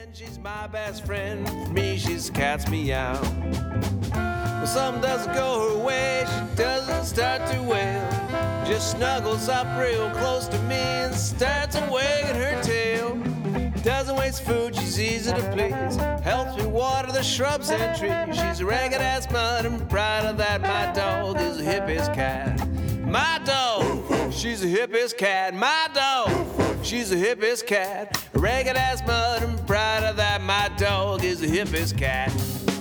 She's my best friend. For me, she's a cat's meow. When something doesn't go her way, she doesn't start to wail. Just snuggles up real close to me and starts wagging her tail. Doesn't waste food, she's easy to please. Helps me water the shrubs and trees. She's a ragged ass mud and proud of that. My dog is the hippest cat. My dog, she's the hippest cat. My dog, she's the hippest cat. A ragged ass mud and proud of that. My dog is the hippest cat.